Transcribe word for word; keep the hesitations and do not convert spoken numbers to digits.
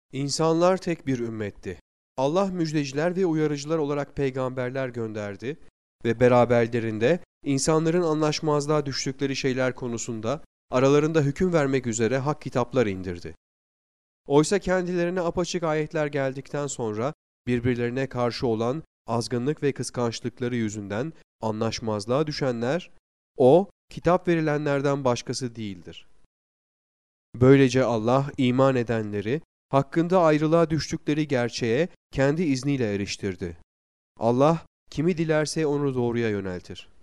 İnsanlar tek bir ümmetti. Allah müjdeciler ve uyarıcılar olarak peygamberler gönderdi ve beraberlerinde insanların anlaşmazlığa düştükleri şeyler konusunda aralarında hüküm vermek üzere hak kitaplar indirdi. Oysa kendilerine apaçık ayetler geldikten sonra birbirlerine karşı olan azgınlık ve kıskançlıkları yüzünden anlaşmazlığa düşenler, o kitap verilenlerden başkası değildir. Böylece Allah iman edenleri, hakkında ayrılığa düştükleri gerçeğe kendi izniyle eriştirdi. Allah kimi dilerse onu doğruya yöneltir.